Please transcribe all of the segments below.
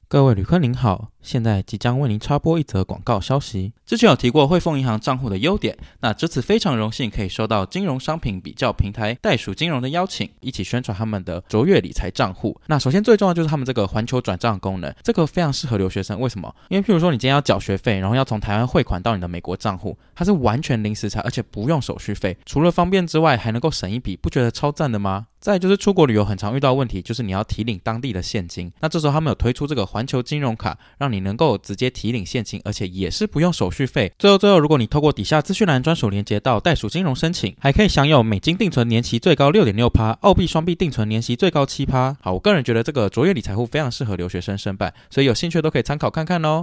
各位旅客您好，现在即将为您插播一则广告消息。之前有提过汇丰银行账户的优点，那这次非常荣幸可以收到金融商品比较平台袋鼠金融的邀请，一起宣传他们的卓越理财账户。那首先最重要就是他们这个环球转账功能，这个非常适合留学生。为什么？因为譬如说你今天要缴学费，然后要从台湾汇款到你的美国账户，它是完全零时差，而且不用手续费。除了方便之外，还能够省一笔，不觉得超赞的吗？再来就是出国旅游很常遇到的问题，就是你要提领当地的现金。那这时候他们有推出这个环球金融卡，让你能够直接提领现金，而且也是不用手续费。最后，如果你透过底下资讯栏专属连结到袋鼠金融申请，还可以享有美金定存年息最高 6.6%， 澳币双币定存年息最高 7%。 好，我个人觉得这个卓越理财户非常适合留学生申办，所以有兴趣都可以参考看看哦。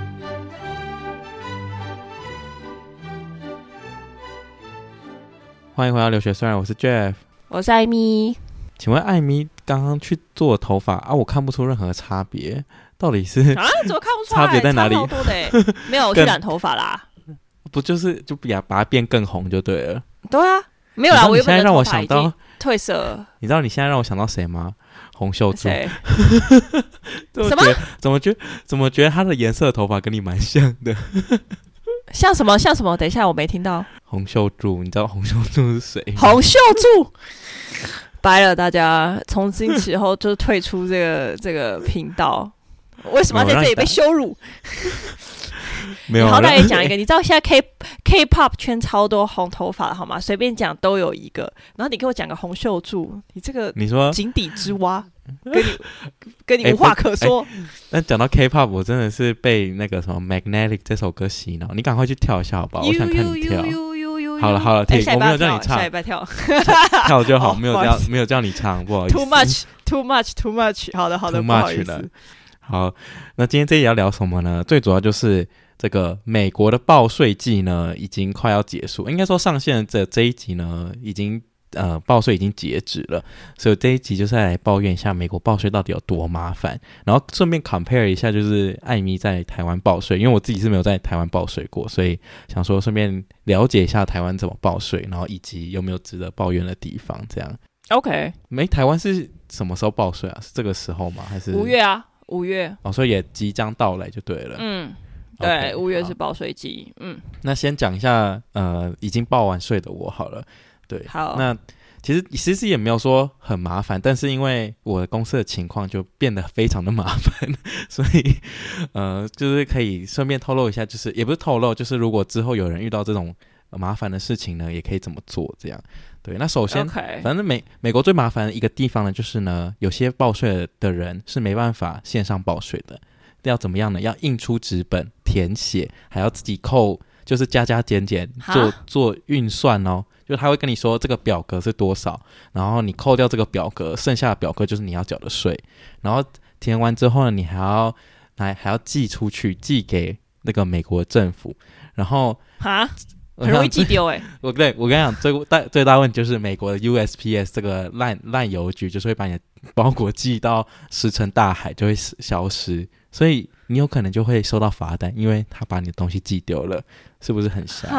欢迎回到留学虽然，我是 Jeff， 我是艾米。 请问艾米刚刚去做头发啊，我看不出任何差别，到底是啊？怎么看不出来？ 差别在哪里？ 差好多的耶没有，我去染头发啦。 不就是就把它变更红就对了？ 对啊，没有啦，我原本的头发已经褪色了。 你知道你现在让我想到谁吗？洪秀柱。 谁？ 什么？怎么觉得他的颜色的头发跟你蛮像的？ 像什么？像什么？等一下，我没听到。 洪秀柱，你知道洪秀柱是谁吗？ 洪秀柱，掰了，大家从今起后就退出这个频道。为什么要在这里被羞辱？ 没有， 你好歹也讲一个。你知道现在 K-pop 圈超多红头发的好吗？随便讲都有一个。然后你给我讲个洪秀柱，你这个你说井底之蛙，跟你无话可说。 那讲到 K-pop， 我真的是被那个什么 Magnetic 这首歌洗脑。你赶快去跳一下好不好？我想看你跳。好了，我没有叫你唱， 下一拜跳就好，没有叫你唱，不好意思。 Too much。好的，不好意思。 好，那今天这一集要聊什么呢？最主要就是这个美国的报税季呢，已经快要结束，应该说上线的这一集呢，已经报税已经截止了，所以这一集就是来抱怨一下美国报税到底有多麻烦，然后顺便 compare 一下就是艾米在台湾报税，因为我自己是没有在台湾报税过，所以想说顺便了解一下台湾怎么报税，然后以及有没有值得抱怨的地方，这样。 OK， 台湾是什么时候报税啊？是这个时候吗？还是 5月啊？5月哦，所以也即将到来就对了。 对， 5月是报税季。 那先讲一下已经报完税的我好了。对， 好。 那其实也没有说很麻烦，但是因为我的公司的情况就变得非常的麻烦，所以就是可以顺便透露一下，就是也不是透露，就是如果之后有人遇到这种麻烦的事情呢，也可以怎么做这样。对，那首先反正美国最麻烦的一个地方呢，就是呢有些报税的人是没办法线上报税的，要怎么样呢？要印出纸本填写，还要自己扣，就是加减做运算哦。就他会跟你说这个表格是多少，然后你扣掉这个表格，剩下的表格就是你要缴的税，然后填完之后呢，你还要寄出去，寄给那个美国政府，然后很容易寄丢我跟你讲，最大问题就是美国的 USPS 这个烂邮局，就是会把你的包裹寄到石沉大海，就会消失，所以你有可能就会收到罚单，因为他把你的东西寄丢了，是不是很瞎？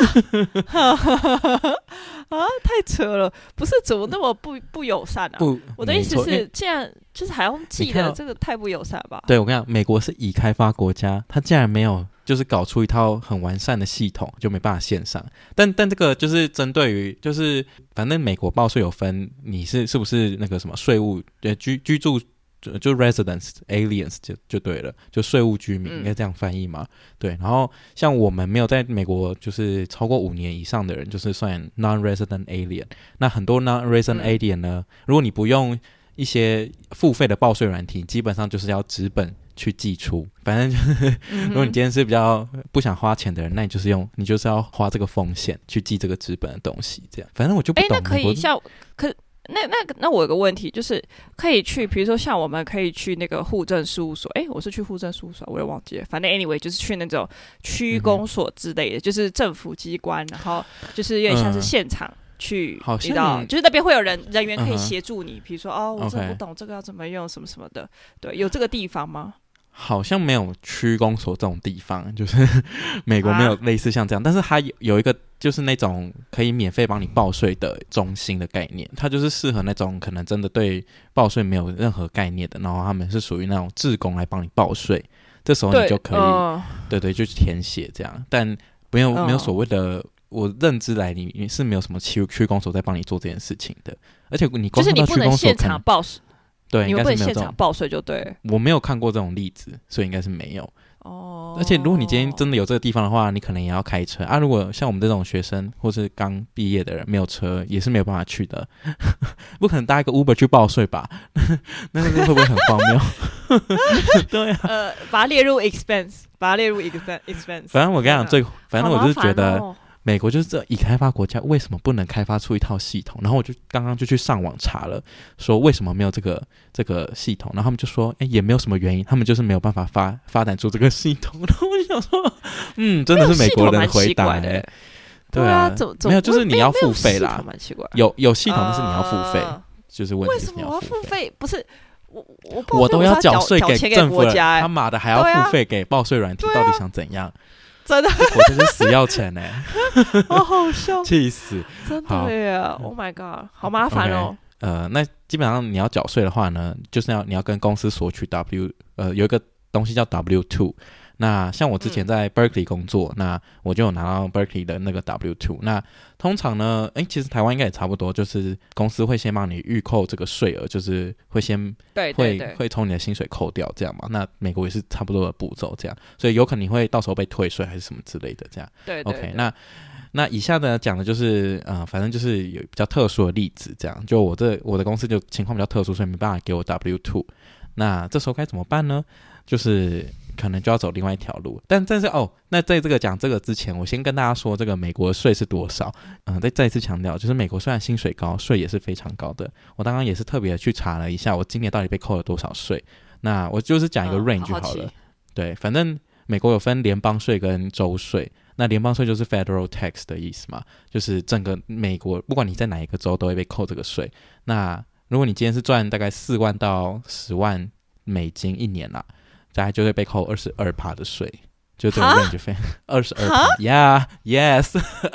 太扯了！不是怎么那么不友善啊？我的意思是，既然就是还用寄的，这个太不友善吧？ 对，我跟你讲，美国是已开发国家，他竟然没有就是搞出一套很完善的系统，就没办法线上。但这个就是针对于就是反正美国报税有分，你是不是那个什么税务居住。就 residents aliens 就对了，就税务居民应该这样翻译嘛？对，然后像我们没有在美国就是超过5年以上的人，就是算 non-resident alien。那很多 non-resident alien 呢，如果你不用一些付费的报税软体，基本上就是要纸本去寄出。反正就是如果你今天是比较不想花钱的人，那你就是要花这个风险去寄这个纸本的东西，这样。反正我就不懂。 那可以那我有个问题，就是可以去，比如说像我们可以去那个户政事务所，我是去户政事务所，我也忘记了，反正 anyway 就是去那种区公所之类的，就是政府机关，然后就是有点像是现场去，你知道，就是那边会有人员可以协助你，比如说我这不懂这个要怎么用什么什么的，对，有这个地方吗？ 好像没有区公所这种地方，就是美国没有类似像这样，但是它有一个就是那种可以免费帮你报税的中心的概念，它就是适合那种可能真的对报税没有任何概念的，然后他们是属于那种志工来帮你报税，这时候你就可以对就填写这样，但没有所谓的。我认知来你是没有什么区公所在帮你做这件事情的，而且你光看到区公所， 就是你不能现场报税， 对， 你不能应该是没有现场报税就对。 我没有看过这种例子，所以应该是没有。而且如果你今天真的有这个地方的话，你可能也要开车啊。如果像我们这种学生或是刚毕业的人没有车，也是没有办法去的。不可能搭一个 Uber 去报税吧？那会不会很荒谬？对啊， 把它列入 expense， 把它列入 expense。 反正我跟你讲，反正我就是觉得。美国就是这已开发国家，为什么不能开发出一套系统？然后我就刚刚就去上网查了，说为什么没有这个系统？然后他们就说，也没有什么原因，他们就是没有办法发展出这个系统。然后我就想说，真的是美国人的回答对啊，没有，就是你要付费啦。有系统，但是你要付费，就是问题是你要付费。为什么我要付费？不是我都要缴税给政府了，他妈的还要付费给报税软体，到底想怎样？ 真的， 我真是死要钱好好笑， 气死！ 真的耶 ！Oh my god， 好麻烦哦。 那基本上你要缴税的话呢，就是你要跟公司索取有一个东西叫 W2。那像我之前在 Berkeley 工作，那我就有拿到 Berkeley 的那个 W2。那通常呢，其实台湾应该也差不多，就是公司会先帮你预扣这个税额，就是会先会从你的薪水扣掉这样嘛。那美国也是差不多的步骤这样，所以有可能你会到时候被退税还是什么之类的这样。 对 OK， 那以下呢讲的就是反正就是有比较特殊的例子这样。就我的公司就情况比较特殊，所以没办法给我 W2。那这时候该怎么办呢？就是可能就要走另外一条路，但是那在这个讲这个之前，我先跟大家说这个美国的税是多少。再一次强调，就是美国虽然薪水高，税也是非常高的。我刚刚也是特别去查了一下，我今年到底被扣了多少税。那我就是讲一个 range 好了。对，反正美国有分联邦税跟州税。那联邦税就是 federal tax 的意思嘛，就是整个美国不管你在哪一个州都会被扣这个税。那如果你今天是赚大概4万到10万美金一年啦，大概就会被扣 22% 的税，就这个 range 费 22%。 Yeah yes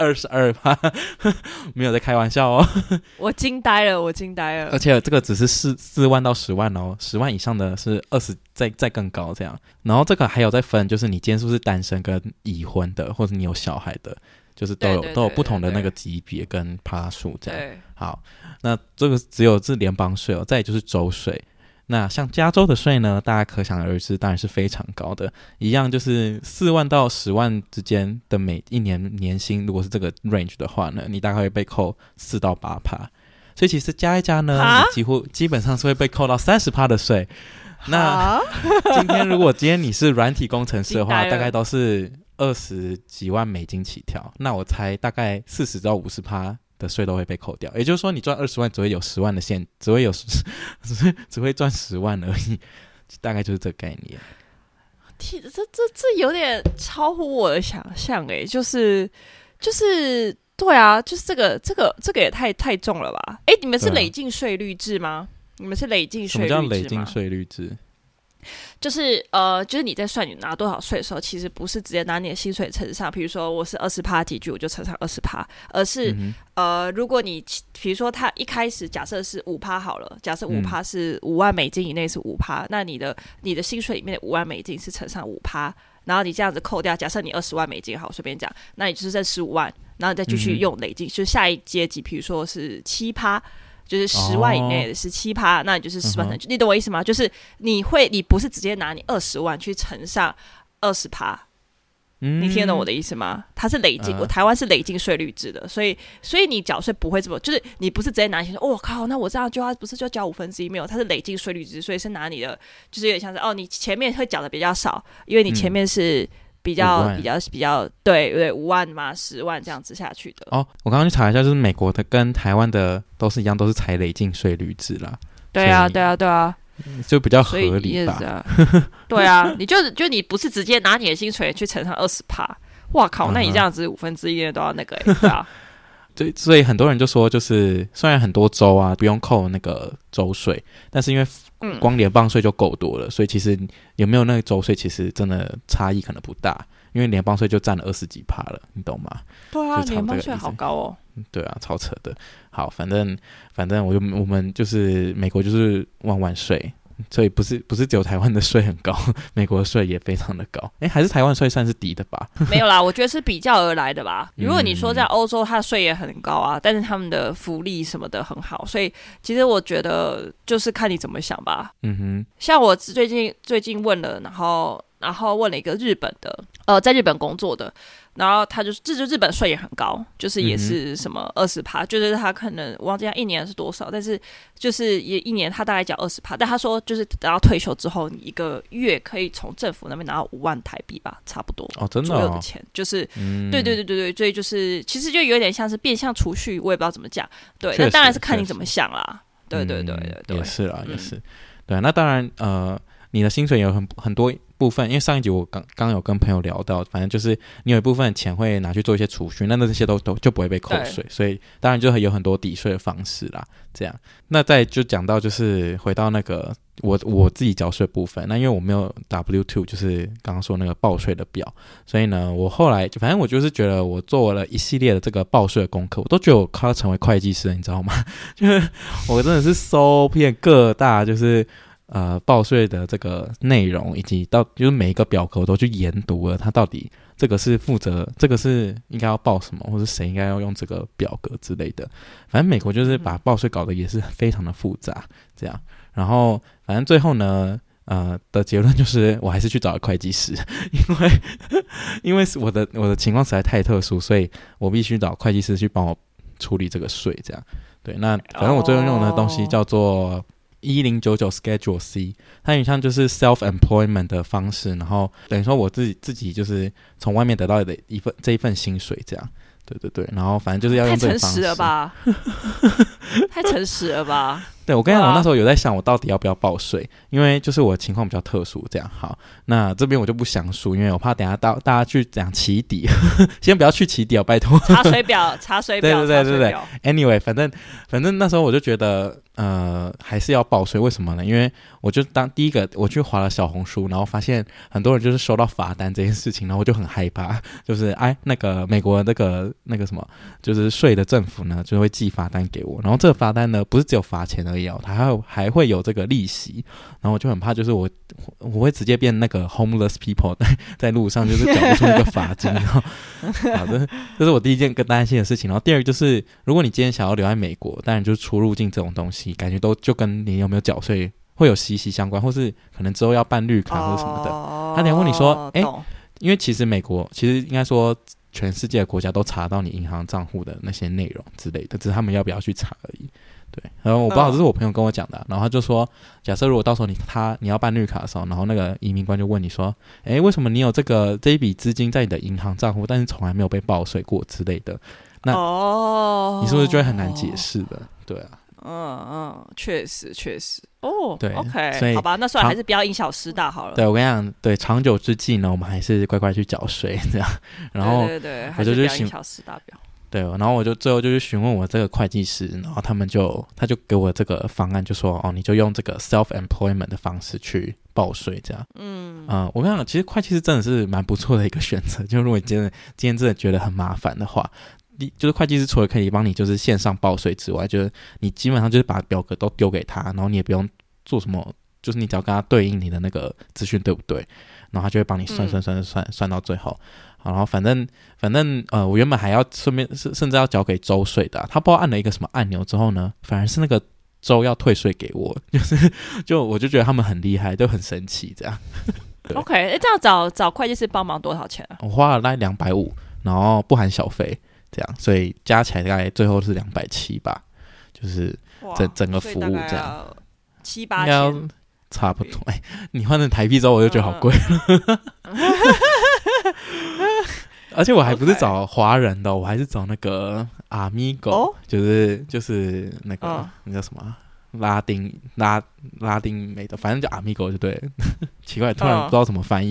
22%没有在开玩笑哦。 我惊呆了。 而且这个只是4万到10万哦，10万以上的是20再更高这样。然后这个还有在分，就是你今天是不是单身跟已婚的，或者你有小孩的，就是都有不同的那个级别跟趴数这样。好，那这个只有是联邦税哦，再来就是州税。那像加州的税呢，大家可想而知，当然是非常高的，一样就是4万到10万之间的每一年年薪，如果是这个 range 的话呢，你大概会被扣4到8%。所以其实加一加呢，你基本上是会被扣到30%的税。那如果今天你是软体工程师的话，大概都是20几万美金起跳，那我猜大概40到50%的税都会被扣掉。也就是说你赚20万只会有10万的只会赚10万而已，大概就是这个概念。 这有点超乎我的想象诶，就是对啊，就是这个也太重了吧？你们是累进税率制吗？你们是累进税率制吗？ 什么叫累进税率制？ 就是你在算你拿多少税的时候，其实不是直接拿你的薪水乘上，比如说我是20%提举，我就乘上20%，而是如果你比如说他一开始假设是5%好了，假设5%是5万美金以内是5%，那你的薪水里面的5万美金是乘上5%，然后你这样子扣掉，假设你20万美金好，随便讲，那你就是剩15万，然后你再继续用累进，就下一阶级，比如说是7%。就是10万以内的是7%，那你就是10万，你懂我意思吗？就是你不是直接拿你20万去乘上20%，你听得懂我的意思吗？它是累进，我台湾是累进税率制的，所以你缴税不会这么，就是你不是直接拿钱说，靠，那我这样不是就交1/5？没有，它是累进税率制，所以是拿你的，就是有点像是你前面会缴的比较少，因为你前面是。比较对5万嘛10万这样子下去的。 我刚刚去查一下，就是美国的跟台湾的都是一样，都是采累进税率制啦。 对啊， 就比较合理吧。 对啊，你就你不是直接拿你的薪水去乘上20%，哇靠，那你这样子1/5都要那个对啊。 对，所以很多人就说，就是虽然很多州啊不用扣那个州税，但是因为光联邦税就够多了，所以其实有没有那个州税，其实真的差异可能不大，因为联邦税就占了20几%了，你懂吗？ 对啊，联邦税好高哦。 对啊，超扯的。好，反正我们就是美国就是万税。所以不是只有台湾的税很高，美国的税也非常的高。还是台湾税算是低的吧？ 没有啦，我觉得是比较而来的吧。如果你说在欧洲，它的税也很高啊，但是他们的福利什么的很好，所以其实我觉得就是看你怎么想吧。像我最近问了，然后问了一个日本的，在日本工作的。然后他就日本税也很高，就是也是什么20%，就是他可能我忘记他一年是多少，但是就是也一年他大概缴20%，但他说就是等到退休之后，你一个月可以从政府那边拿到5万台币吧，差不多真的左右的钱，就是对，所以就是其实就有点像是变相储蓄，我也不知道怎么讲，对，那当然是看你怎么想啦，对， 也是啦，也是，对，那当然你的薪水有很多部分，因为上一集我刚有跟朋友聊到，反正就是你有一部分钱会拿去做一些储蓄，那这些都就不会被扣税，所以当然就有很多抵税的方式啦。这样，那再就讲到就是回到那个我自己缴税部分，那因为我没有 W2， 就是刚刚说那个报税的表，所以呢，我后来反正我就是觉得我做了一系列的这个报税的功课，我都觉得我快要成为会计师了，你知道吗？就是我真的是搜遍各大就是报税的这个内容，以及就是每一个表格我都去研读了，它到底这个是这个是应该要报什么，或是谁应该要用这个表格之类的。反正美国就是把报税搞得也是非常的复杂，这样。然后反正最后呢，的结论就是我还是去找了会计师，因为我的情况实在太特殊，所以我必须找会计师去帮我处理这个税，这样。对，那反正我最后用的东西叫做1099 Schedule C， 它有点像就是 self-employment 的方式，然后等于说我自己就是从外面得到的这一份薪水，这样。对，然后反正就是要用这个方式。太诚实了吧？ 太诚实了吧？ 对，我跟你讲，我那时候有在想我到底要不要报税，因为就是我的情况比较特殊，这样。好，那这边我就不详述，因为我怕等一下大家去讲起底，先不要去起底哦，拜托。 查水表，对。 Anyway， 反正那时候我就觉得还是要报税，为什么呢？因为我就第一个我去滑了小红书，然后发现很多人就是收到罚单这件事情，然后我就很害怕，就是那个美国那个什么，就是税的政府呢就会寄罚单给我，然后这个罚单呢不是只有罚钱而已哦，它还会有这个利息，然后我就很怕，就是我会直接变那个 homeless people， 在路上就是缴不出那个罚金。然后好的，这是我第一件更担心的事情。然后第二个就是，如果你今天想要留在美国，当然就是出入境这种东西，感觉都就跟你有没有缴税会有息息相关，或是可能之后要办绿卡或者什么的。他等一下问你说，因为其实美国其实应该说全世界的国家都查到你银行账户的那些内容之类的，只是他们要不要去查而已。对，然后我不知道，这是我朋友跟我讲的，然后他就说，假设如果到时候你要办绿卡的时候，然后那个移民官就问你说，为什么你有这一笔资金在你的银行账户，但是从来没有被报税过之类的，那你是不是就会很难解释的？对啊， 确实哦， 对 ，OK， 所以好吧，那算了，还是不要因小失大好了。 对，我跟你讲，对，长久之计呢，我们还是乖乖去缴税这样。然后对，还是不要因小失大表。 对，然后我就最后就去询问我这个会计师，然后他就给我这个方案，就说你就用这个 self-employment 的方式去报税这样。我跟你讲，其实会计师真的是蛮不错的一个选择，就如果你今天真的觉得很麻烦的话，就是会计师除了可以帮你就是线上报税之外，就是你基本上就是把表格都丢给他，然后你也不用做什么，就是你只要跟他对应你的那个资讯对不对，然后他就会帮你算到最后。好，然后反正我原本还要顺便甚至要交给州税的，他不知道按了一个什么按钮之后呢，反而是那个州要退税给我，我就觉得他们很厉害，就很神奇这样。 OK， 这样找会计师帮忙多少钱啊？ 我花了大概250，然后不含小费这样，所以加起来大概最后是270吧，就是整个服务这样 7-8千， 差不多。你换成台币之后我就觉得好贵了。而且我还不是找华人的，我还是找那个 Amigo，就是那个那叫什么拉丁美的，反正叫 Amigo 就对了。奇怪，突然不知道怎么翻译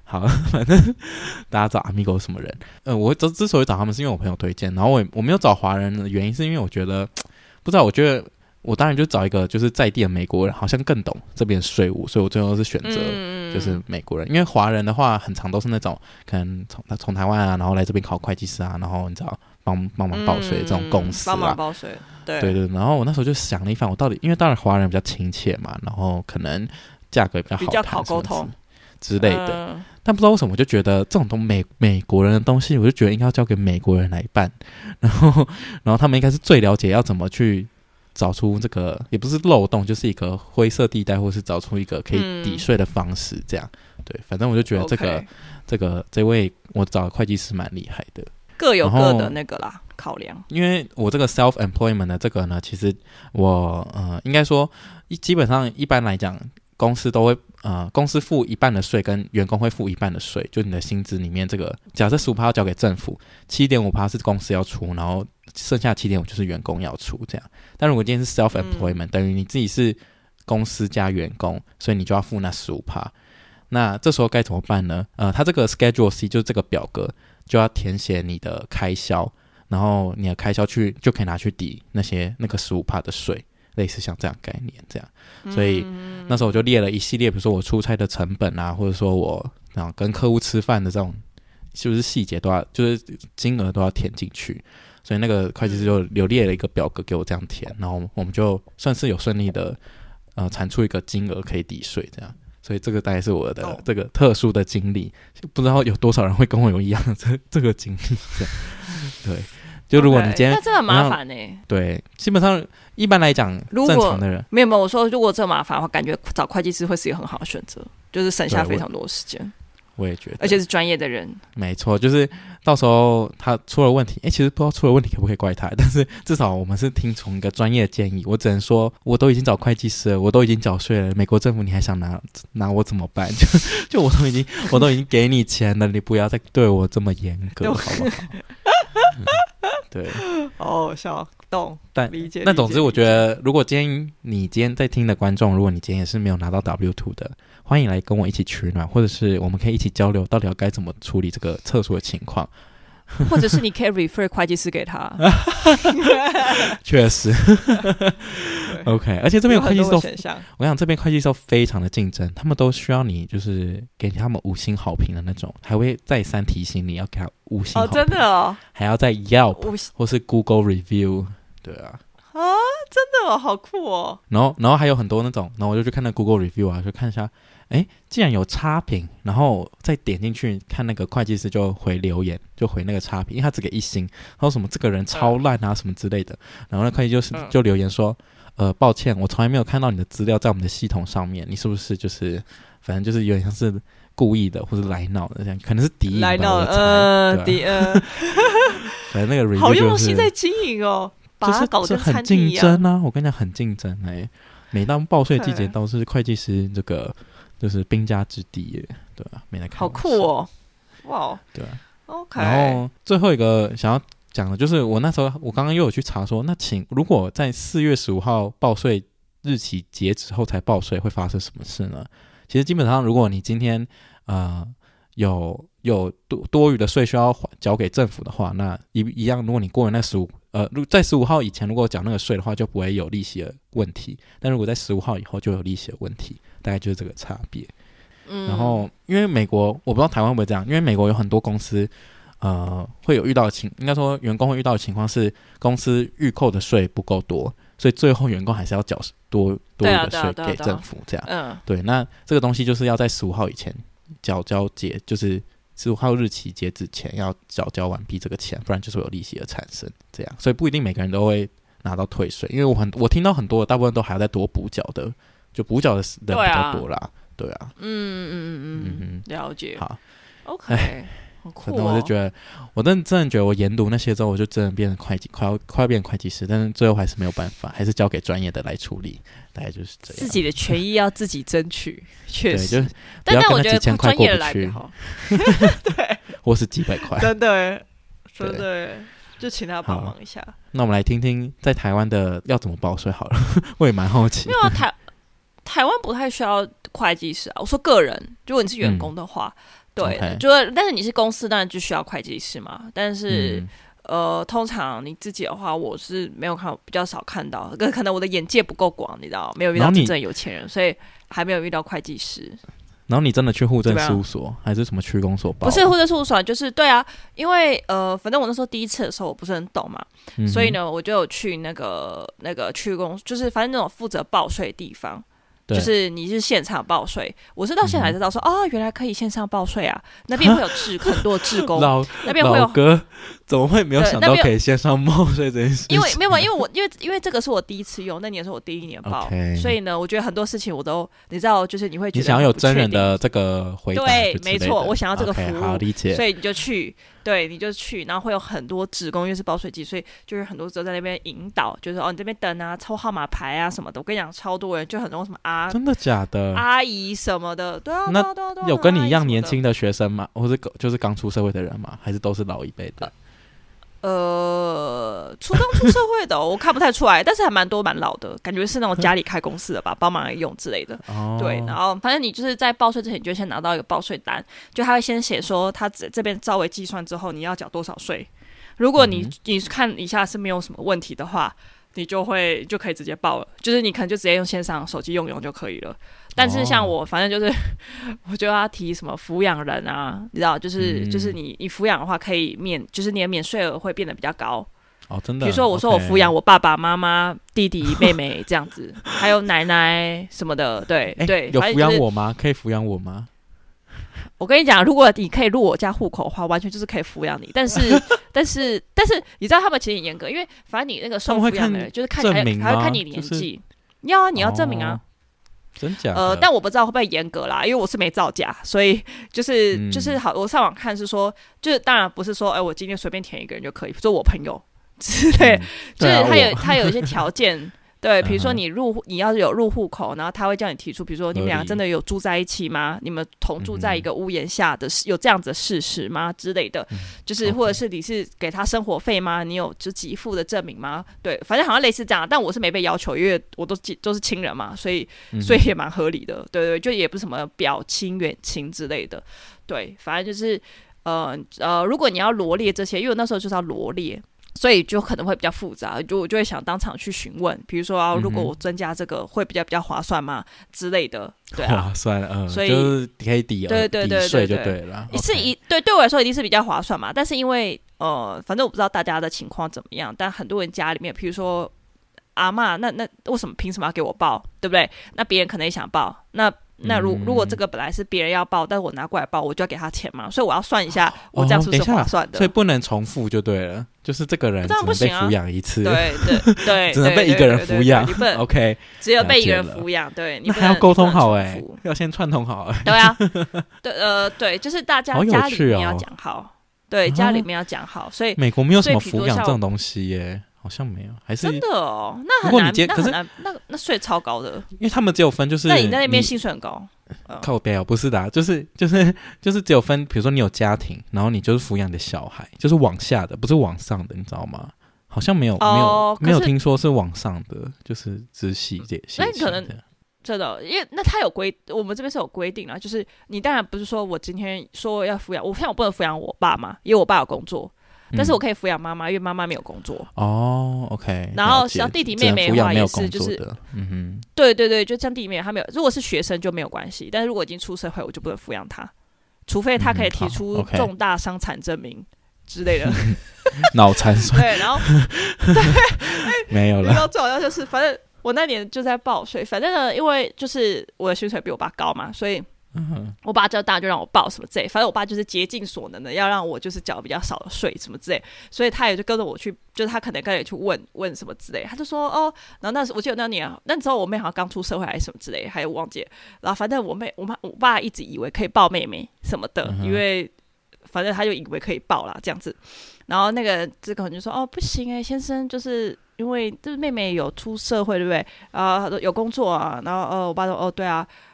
好，反正大家找 Amigo 什么人？我之所以找他们，是因为我朋友推荐，然后我没有找华人的原因，是因为我觉得不知道，我觉得我当然就找一个就是在地的美国人，好像更懂这边税务，所以我最后是选择就是美国人，因为华人的话，很常都是那种可能从台湾啊，然后来这边考会计师啊，然后你知道帮忙报税这种公司啊， 帮忙报税，对， 然后我那时候就想了一番，我到底因为当然华人比较亲切嘛，然后可能价格也比较好沟通之类的，但不知道为什么我就觉得这种美国人的东西，我就觉得应该要交给美国人来办，然后他们应该是最了解要怎么去找出这个也不是漏洞，就是一个灰色地带，或是找出一个可以抵税的方式，这样对，反正我就觉得这位我找的会计师蛮厉害的， 各有各的那个啦考量。因为我这个 self employment 的这个呢，其实我应该说基本上一般来讲，公司都会公司付一半的税，跟员工会付一半的税，就你的薪资里面这个，假设 15% 要交给政府， 7.5% 是公司要出，然后剩下 7.5% 就是员工要出这样。但如果今天是 self employment，等于你自己是公司加员工，所以你就要付那 15%。那这时候该怎么办呢？它这个 Schedule C 就是这个表格，就要填写你的开销，然后你的开销就可以拿去抵那个 15% 的税，类似像这样概念这样。所以那时候我就列了一系列，比如说我出差的成本啊，或者说我跟客户吃饭的这种是不是细节都要，就是金额都要填进去。所以那个会计师就有列了一个表格给我这样填，然后我们就算是有顺利的产出一个金额可以抵税这样。所以这个大概是我的这个特殊的经历，不知道有多少人会跟我有一样的这个经历这样。对，就如果你今天， 那真的很麻烦对，基本上一般来讲，正常的人没有，我说如果这么麻烦的话，感觉找会计师会是一个很好的选择，就是省下非常多的时间。 我也觉得， 而且是专业的人。 没错，就是到时候他出了问题，其实不知道出了问题可不可以怪他，但是至少我们是听从一个专业的建议。我只能说，我都已经找会计师了，我都已经缴税了，美国政府你还想拿我怎么办？就我都已经给你钱了，你不要再对我这么严格，好不好？对， 哦，小懂， 但理解。 那总之，我觉得，如果你今天在听的观众，如果你今天也是没有拿到 W2 的，欢迎来跟我一起取暖，或者是我们可以一起交流，到底要该怎么处理这个特殊的情况， 或者是你可以 refer 会计师给他。 确实，OK， 而且这边会计师我想这边会计师都非常的竞争，他们都需要你就是给他们5星好评的那种，还会再三提醒你要给他5星好评， 真的哦， 还要在 Yelp 或是 Google Review， 对啊。 真的哦，好酷哦。 然后还有很多那种，然后我就去看那 Google Review 啊，就看一下，既然有差评，然后再点进去看那个会计师就回留言，就回那个差评，因为他只给1星，他说什么这个人超烂啊什么之类的，然后那会计就留言说，抱歉，我从来没有看到你的资料在我们的系统上面，你是不是就是反正就是有点像是故意的或者来闹的这样，可能是敌意吧， 来闹反正那个 review 好用心在经营哦。把它搞得很竞争啊！我跟你讲，很竞争每当报税季节到，是会计师这个就是兵家之地耶，对吧？没来看， 好酷哦！哇， 对啊 ，OK。 然后最后一个想要讲的就是，我刚刚又有去查说，那如果在4月15号报税日期截止后才报税，会发生什么事呢？其实基本上，如果你今天有多余的税需要交给政府的话，那一样，如果你过了那在15号以前如果缴那个税的话，就不会有利息的问题，但如果在15号以后就有利息的问题，大概就是这个差别。然后因为美国，我不知道台湾会不会这样，因为美国有很多公司会有遇到的应该说员工会遇到的情况是公司预扣的税不够多，所以最后员工还是要缴多余的税给政府这样。对，那这个东西就是要在15号以前交结，就是15号日期截止前要交完毕这个钱，不然就是会有利息的产生这样。所以不一定每个人都会拿到退税，因为我听到很多大部分都还要再多补缴的，就补缴的人比较多啦。对啊， 了解。 好 ，OK。 可能我就觉得，我真的觉得我研读那些之后，我就真的变成会计，快要变成会计师，但是最后还是没有办法，还是交给专业的来处理，大概就是这样。 自己的权益要自己争取，确实。 对，就不要跟那几千块过不去， 对， 或是几百块， 真的，就请他帮忙一下。 那我们来听听在台湾的要怎么报税好了，我也蛮好奇。 没有台湾不太需要会计师啊。我说个人，如果你是员工的话。 对 OK 但是你是公司当然就需要会计师嘛，但是、通常你自己的话，我是没有看，比较少看到，可能我的眼界不够广，你知道，没有遇到真正的有钱人，所以还没有遇到会计师。 然后你真的去户政事务所还是什么区公所报？ 不是户政事务所，就是对啊，因为反正我那时候第一次的时候我不是很懂嘛，所以呢我就有去那个区公，就是反正那种负责报税的地方。就是你是现场报税，我是到现在才知道说，原来可以线上报税啊！那边会有很多志工，那边会有老哥怎么会没有想到可以线上报税这件事情？ 因为这个是我第一次用，那年是我第一年报，所以呢，我觉得很多事情我都你知道，就是你会觉得你想要有真人的这个回答， 对，没错，我想要这个服务， 好理解， 所以你就去。对，你就去，然后会有很多职工，因为是报税季，所以就是很多时候在那边引导，就是你这边等啊，抽号码牌啊什么的。我跟你讲，超多人，就很多什么真的假的？ 阿姨什么的，对啊， 那有跟你一样年轻的学生吗？或是就是刚出社会的人吗？还是都是老一辈的？ 刚出社会的我看不太出来，但是还蛮老的，感觉是那种家里开公司的吧，帮忙来用之类的。对，然后反正你就是在报税之前，你就先拿到一个报税单，就他会先写说他这边稍微计算之后你要缴多少税。如果你看一下是没有什么问题的话，你就可以直接报了，就是你可能就直接用线上手机用就可以了。但是像我，反正就是我就要提什么抚养人啊，你知道，就是你抚养的话可以就是你的免税额会变得比较高。 真的。 比如说我说我抚养我爸爸妈妈、弟弟妹妹这样子，还有奶奶什么的，对对。 有抚养我吗？可以抚养我吗？ 我跟你讲，如果你可以入我家户口的话，完全就是可以抚养你。但是你知道他们其实很严格，因为反正你那个受抚养的人就是看还会看你年纪，你要证明啊。 真假的？ 但我不知道会不会严格啦，因为我是没造假，所以就是好，我上网看是说，就是当然不是说，我今天随便填一个人就可以，说我朋友之类，就是他有一些条件。对，比如说你要有入户口，然后他会叫你提出，比如说你们两个真的有住在一起吗？你们同住在一个屋檐下的有这样子的事实吗？之类的，就是或者是你是给他生活费吗？你有就给付的证明吗？对，反正好像类似这样，但我是没被要求，因为我都是亲人嘛，所以也蛮合理的。对对，就也不是什么表亲远亲之类的。对，反正就是如果你要罗列这些，因为我那时候就是要罗列。所以就可能会比较复杂，我就会想当场去询问，比如说如果我增加这个会比较划算吗之类的，对啊， 划算， 所以就是可以抵税就对了。 对我来说一定是比较划算嘛，但是因为反正我不知道大家的情况怎么样，但很多人家里面，比如说阿嬷，那为什么凭什么要给我报，对不对？那别人可能也想报，那如果这个本来是别人要报，但是我拿过来报，我就要给他钱嘛，所以我要算一下我这样是不是划算的。 所以不能重复就对了，就是这个人只能被抚养一次， 对， 只能被一个人抚养。OK， 只有被一个人抚养，对，你还要沟通好要先串通好对啊，对，就是大家家里面要讲好，对，家里面要讲好，所以美国没有什么抚养这种东西耶。好像没有，还是真的哦？那很难，那很难，那税超高的， 因为他们只有分就是。 那你在那边薪水很高？ 靠北哦，不是的，就是只有分，比如说你有家庭，然后你就是抚养你的小孩，就是往下的，不是往上的，你知道吗？好像没有听说是往上的，就是直系这些。 那你可能真的，因为那他有我们这边是有规定啦，就是你当然不是说我今天说要抚养，我不能抚养我爸嘛，因为我爸有工作。但是我可以抚养妈妈，因为妈妈没有工作。 OK。 然后像弟弟妹妹的话也是，就是对，就像弟弟妹妹他没有，如果是学生就没有关系，但是如果已经出社会，我就不能抚养他，除非他可以提出重大伤残证明之类的。 脑残损。 对，然后对， 没有了。 然后最好像就是，反正我那年就在报税，反正呢，因为就是我的薪水比我爸高嘛，所以。我爸就当然就让我报什么之类，反正我爸就是竭尽所能的要让我就是缴比较少的税什么之类，所以他也就跟着我去，就是他可能跟着去问什么之类，他就说然后我记得那时候我妹好像刚出社会还是什么之类，还有忘记了，然后反正我爸一直以为可以报妹妹什么的，因为反正他就以为可以报啦这样子，然后那个这个人就说不行先生，就是因为这妹妹有出社会对不对有工作啊，然后我爸说对啊，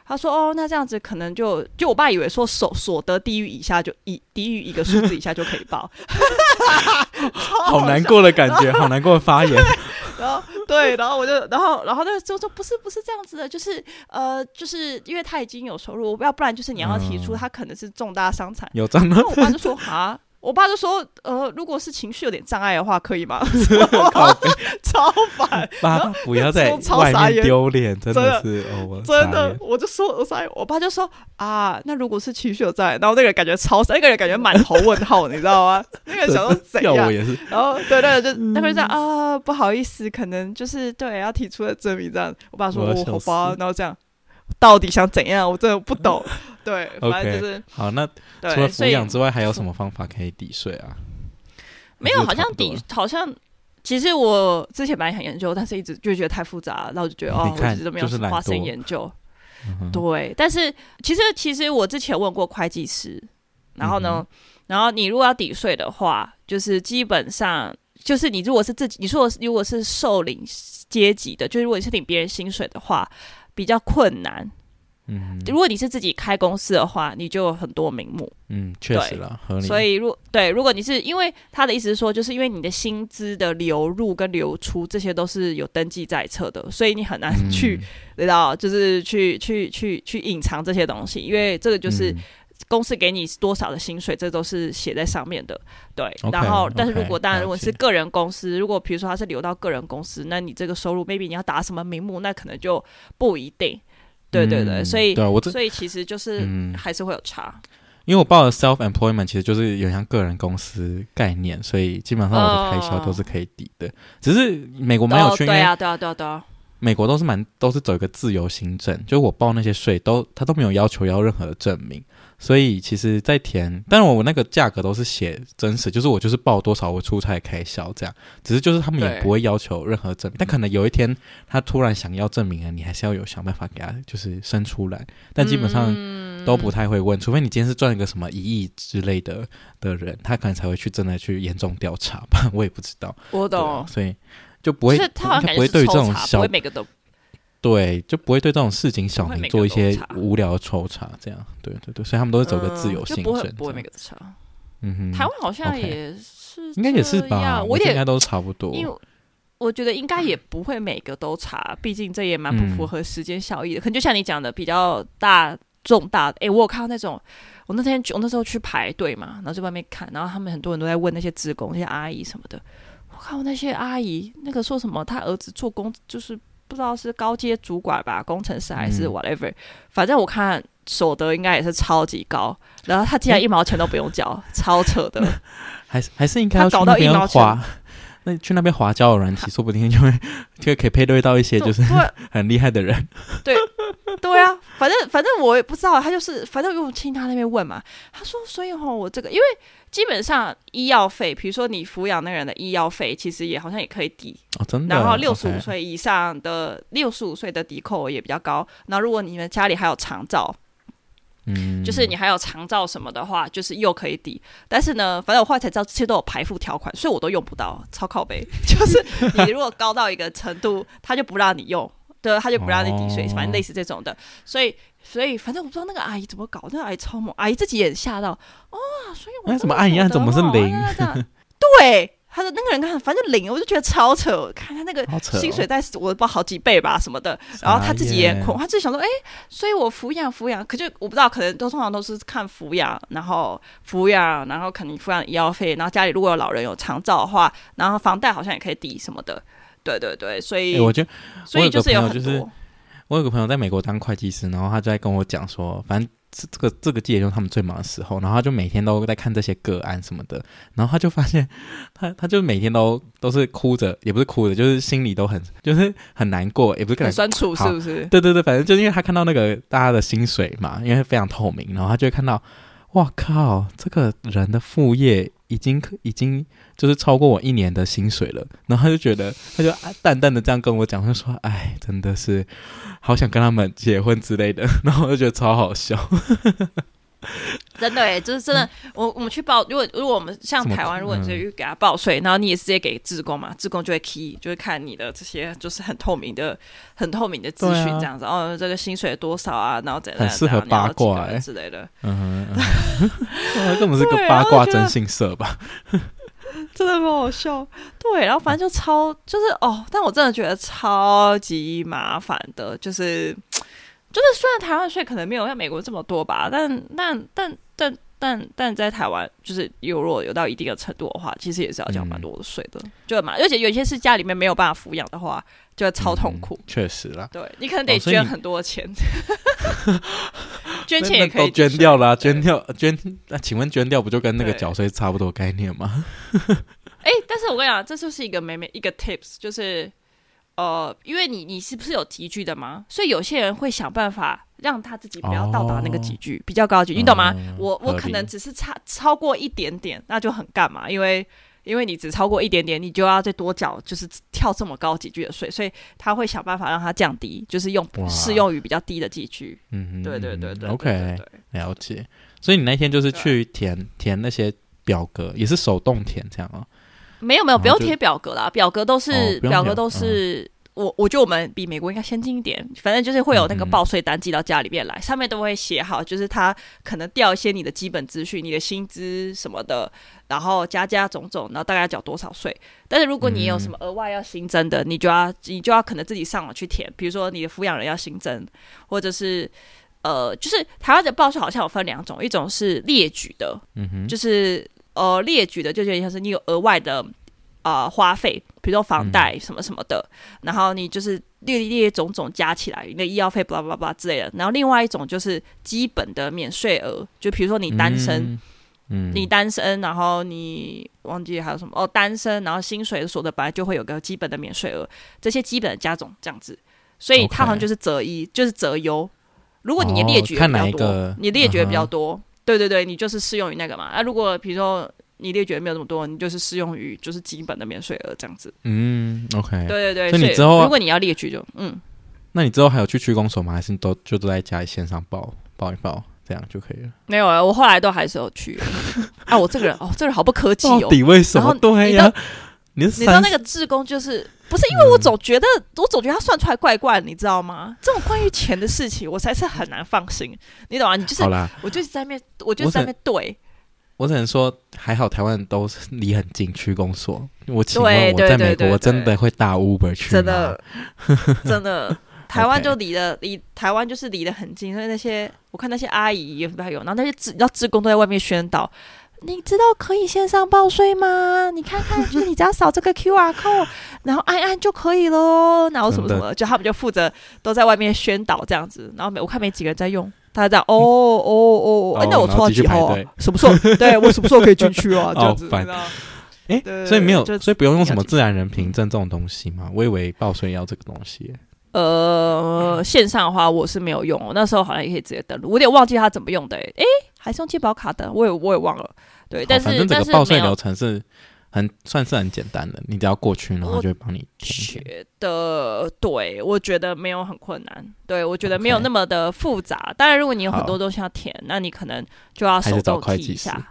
他说哦，那这样子可能就我爸以为说所得低于以下就低于一个数字以下就可以报， 好难过的感觉，好难过的发言。 然后对，然后我就然后那个就说不是这样子的，就是因为他已经有收入，要不然就是你要提出他可能是重大伤残， 有这样的。 我爸就说哈。我爸就说，如果是情绪有点障碍的话，可以吗？超烦， 爸不要在外面丢脸，真的是真的，我就说，我爸就说啊，那如果是情绪有障碍，然后那个人感觉超傻，那个人感觉满头问号，你知道吗？那个人想说怎样？ 我也是。 然后对，就那个人这样啊，不好意思，可能就是对要提出的证明这样。我爸说好吧，然后这样。到底想怎样？我真的不懂。对，反正就是、 okay, 好。那除了抚养之外，还有什么方法可以抵税啊？ 没有，好像其实我之前本来想研究，但是一直就觉得太复杂了，然后我就觉得我一直都没有花时间研究。对，但是其实我之前问过会计师，然后呢，然后你如果要抵税的话，就是基本上就是你如果是自己，你说如果是受领阶级的，就是如果你是领别人薪水的话。比较困难，如果你是自己开公司的话，你就有很多名目， 确实啦，合理。 所以如果你是因为他的意思是说，就是因为你的薪资的流入跟流出这些都是有登记在册的，所以你很难去知道，就是去隐藏这些东西，因为这个就是公司给你多少的薪水，这都是写在上面的。对， 然后但是当然如果是个人公司，如果比如说他是留到个人公司，那你这个收入 maybe 你要打什么名目，那可能就不一定。对，所以其实就是还是会有差。 因为我报的 self employment 其实就是有像个人公司概念，所以基本上我的开销都是可以抵的。只是美国蛮有趣， 对啊。 美国都是走一个自由行政，就是我报那些税他都没有要求要任何的证明。所以其实在填，当然我那个价格都是写真实，就是我就是报多少我出差开销这样，只是就是他们也不会要求任何证明，但可能有一天他突然想要证明了，你还是要有想办法给他就是生出来，但基本上都不太会问，除非你今天是赚一个什么1亿之类的人，他可能才会去真的去严重调查吧，我也不知道。 我懂， 所以就不会， 就是他好像感觉是对于这种不会每个都。 对，就不会对这种市井小民做一些无聊的抽查，这样，对，所以他们都是走个自由行政， 不会每个都查。台湾好像也是， 应该也是吧？我应该都差不多。 因为我觉得应该也不会每个都查，毕竟这也蛮不符合时间效益的。可能就像你讲的，比较重大的，我有看到那种，我那时候去排队嘛，然后在外面看，然后他们很多人都在问那些职工、那些阿姨什么的。我看到那些阿姨，那个说什么，他儿子做工就是。不知道是高阶主管吧，工程师还是 whatever，反正我看所得应该也是超级高，然后他竟然1毛钱都不用交，超扯的。 还是应该要去那边滑，那去那边滑交友软体，说不定就可以配对到一些就是很厉害的人。 对啊，反正我也不知道，他就是反正我听他那边问嘛，他说所以我这个因为。基本上医药费，比如说你抚养那个人的医药费，其实也好像也可以抵真的。 然后65岁以上的65岁的抵扣也比较高。然后如果你们家里还有长照，就是你还有长照什么的话，就是又可以抵。但是呢，反正我后来才知道这些都有排付条款，所以我都用不到，超靠北。就是你如果高到一个程度，他就不让你用。对，他就不让你抵税，反正类似这种的，所以反正我不知道那个阿姨怎么搞，那个阿姨超猛，阿姨自己也吓到所以我怎么按一按怎么是0？ 对，他的那个人看反正0，我就觉得超扯，看他那个薪水在我不知道好几倍吧什么的，然后他自己也很困，他自己想说所以我抚养，可是我不知道，可能通常都是看抚养，然后可能抚养医药费，然后家里如果有老人有长照的话，然后房贷好像也可以抵什么的。对，所以我觉得， 所以就是有很多。 我有个朋友在美国当会计师，然后他就在跟我讲说，反正这个季节就是他们最忙的时候，然后他就每天都在看这些个案什么的，然后他就发现他就每天都是哭着，也不是哭着，就是心里都就是很难过，也不是很酸楚，是不是？ 对，反正就是因为他看到那个大家的薪水嘛，因为非常透明，然后他就会看到，哇靠，这个人的副业已经就是超过我1年的薪水了，然后他就淡淡的这样跟我讲，就说真的是好想跟他们结婚之类的，然后我就觉得超好笑。 真的耶，就是真的，我们去报，如果我们像台湾，如果你直接去给他报税，然后你也直接给志工嘛，志工就会 key， 就会看你的这些就是很透明的资讯这样子，哦，这个薪水多少啊，然后怎样， 很适合八卦之类的， 根本是个八卦征信社吧。 真的很好笑，对，然后反正就就是但我真的觉得超级麻烦的，就是虽然台湾税可能没有像美国这么多吧，但在台湾就是如果有到一定的程度的话，其实也是要交蛮多的税的，而且有些是家里面没有办法抚养的话，就会超痛苦。 确实啦， 对你可能得捐很多钱，捐钱也可以都捐掉啦，那请问捐掉不就跟那个缴税差不多概念吗？ 但是我跟你讲，这就是一个一个 tips， 就是因为你是不是有集聚的吗？所以有些人会想办法让他自己不要到达那个集聚，比较高的集聚，你懂吗？我可能只是超过一点点，那就很干嘛？因为你只超过一点点，你就要再多缴，就是跳这么高集聚的税，所以他会想办法让它降低，就是适用于比较低的集聚。对 ，OK， 了解。所以你那天就是去填那些表格，也是手动填这样哦。 没有，不用贴表格啦，表格都是我觉得我们比美国应该先进一点，反正就是会有那个报税单寄到家里面来，上面都会写好，就是他可能调一些你的基本资讯，你的薪资什么的，然后加种种，然后大概要缴多少税。但是如果你有什么额外要新增的，你就要可能自己上网去填，比如说你的抚养人要新增，或者是就是台湾的报税好像有分两种，一种是列举的，就是列举的就有点像是你有额外的花费，比如说房贷什么什么的，然后你就是列种种加起来，你的医药费 blah blah blah 之类的。然后另外一种就是基本的免税额，就比如说你单身，然后你忘记还有什么单身，然后薪水所得本来就会有个基本的免税额，这些基本的加总这样子，所以它好像就是择一，就是择优。如果你列举的比较多，你列举的比较多，对，你就是适用于那个嘛。如果比如说你列举的没有那么多，你就是适用于就是基本的免税额这样子。 OK， 对， 所以你之后如果你要列举就那你之后还有去区公所吗？还是都在家里线上报一报，这样就可以了？ 没有我后来都还是有去我这个人好不科技到底为什么？对呀，你知道那个志工就是不是因为我总觉得他算出来怪怪的，你知道吗？这种关于钱的事情，我才是很难放心，你懂吗？你就是我就是在那边对。 我只能说，还好台湾都离很近区公所。我请问我在美国真的会搭 Uber 去吗？ 真的，台湾就台湾就是离得很近，所以我看那些阿姨也不太有，然后那些志工都在外面宣导。你知道可以线上报税吗？你看看，就是你只要扫这个 QR code， 然后按就可以咯，然后什么什么，就他们就负责都在外面宣导这样子，然后我看没几个人在用。他这样那我抽到几号什么时候？对，我什么时候可以进去啊？这样子， 所以没有，所以不用什么自然人凭证这种东西吗？我以为报税要这个东西。 线上的话我是没有用，那时候好像也可以直接登录，我有点忘记他怎么用的。还是用健保卡的，我也忘了。对，但是反正整个报税流程是算是很简单的，你只要过去，然后就会帮你填。 对，我觉得没有很困难。对，我觉得没有那么的复杂。当然，如果你有很多东西要填，那你可能就要手动提一下。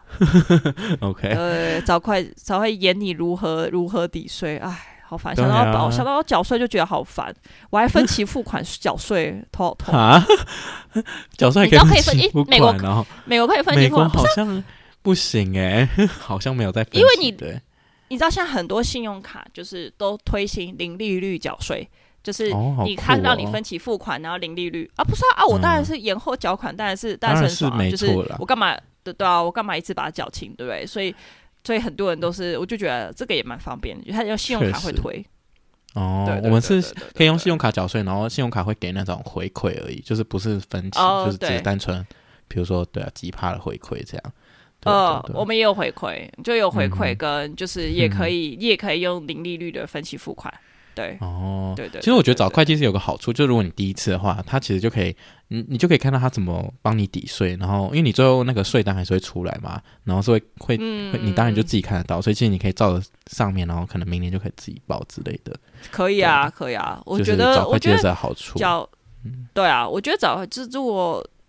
OK， 找会演你如何抵税，好烦！想到要缴税就觉得好烦，我还分期付款缴税，头好痛啊！ 缴税可以分期付款，然后美国可以分期付款， 美国好像不行好像没有在分期。 因为你知道，现在很多信用卡就是都推行零利率缴税，就是看让你分期付款，然后零利率不是我当然是延后缴款，当然是很爽，就是我干嘛我干嘛一次把它缴清，对不对？所以很多人都是，我就觉得这个也蛮方便的，他用信用卡会推。 我们是可以用信用卡缴税，然后信用卡会给那种回馈而已，就是不是分期，就是只是单纯，比如说几%的回馈这样。 我们也有回馈，就有回馈跟就是也可以用零利率的分期付款。对，对。 其实我觉得找会计师有个好处，就是如果你第一次的话，他其实就可以，你就可以看到他怎么帮你抵税，然后因为你最后那个税单还是会出来嘛，然后是会你当然就自己看得到，所以其实你可以照着上面，然后可能明年就可以自己报之类的。可以啊， 我觉得找会计师的好处。 对啊，我觉得找就是如果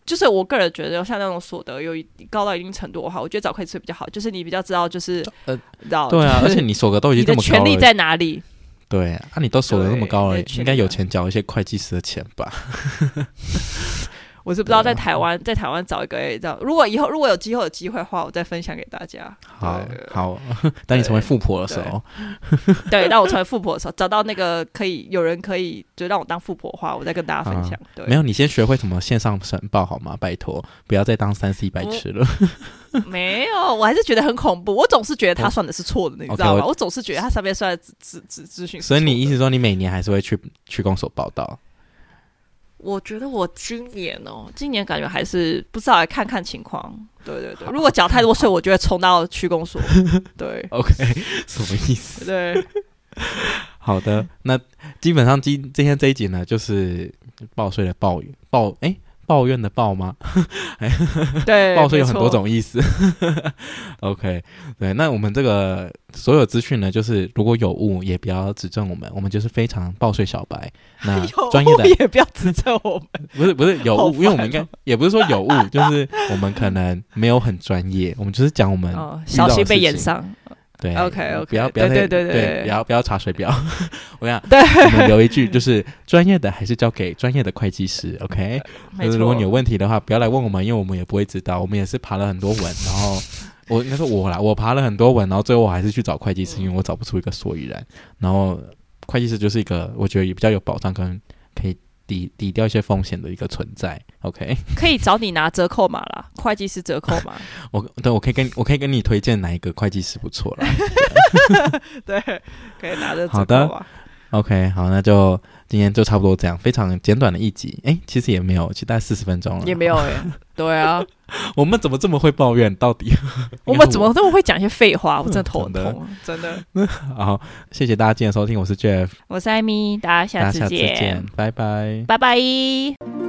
就是我个人觉得像那种所得有高到一定程度的话，我觉得找会计师比较好，就是你比较知道就是对啊，而且你所得都已经这么高了， 你的权利在哪里？ 对啊，你都所得那么高了，应该有钱缴一些会计师的钱吧？ 我是不知道在台湾找一个这样，如果以后有机会的话，我再分享给大家。 好，当你成为富婆的时候， 对，当我成为富婆的时候，找到那个有人可以就让我当富婆的话，我再跟大家分享。对， 没有，你先学会怎么线上申报好吗？拜托，不要再当3C 白痴了。 没有，我还是觉得很恐怖。我总是觉得他算的是错的，你知道吗？我总是觉得他上面算的资讯。 所以你意思说，你每年还是会去区公所报到？ 我觉得我今年感觉还是不知道，来看看情况。对，如果缴太多税，我就会冲到区公所。对 ，OK， 什么意思？ 对， 好的，那基本上今天这一集呢，就是报税的抱怨的报吗？ 对， 报税有很多种意思。OK， 对，那我们这个所有资讯呢，就是如果有误也不要指正我们，我们就是非常报税小白。那专业的也不要指正我们，不是有误，因为我们应该也不是说有误，就是我们可能没有很专业，我们就是讲我们小心被延上。 对 ，OK， 不要对，不要查水表。我跟你对， 我们留一句，就是专业的还是交给专业的会计师 ，OK？ 就是如果你有问题的话，不要来问我们，因为我们也不会知道，我们也是爬了很多文，然后应该说我爬了很多文，然后最后我还是去找会计师，因为我找不出一个所以然。然后会计师就是一个我觉得也比较有保障跟可以抵掉一些风险的一个存在 ，OK？ 可以找你拿折扣码啦，会计师折扣码。 我可以跟你推荐哪一个会计师不错啦。 对，可以拿着折扣码。 好的 ，OK， 好，那就今天就差不多这样，非常简短的一集。其实也没有，其实大概40分钟了， 也没有对啊， 我们怎么这么会抱怨？到底我们怎么这么会讲一些废话？我真的头很痛，真的。 好，谢谢大家今天的收听，我是 Jeff， 我是艾米，大家下次见， 拜拜， 拜拜。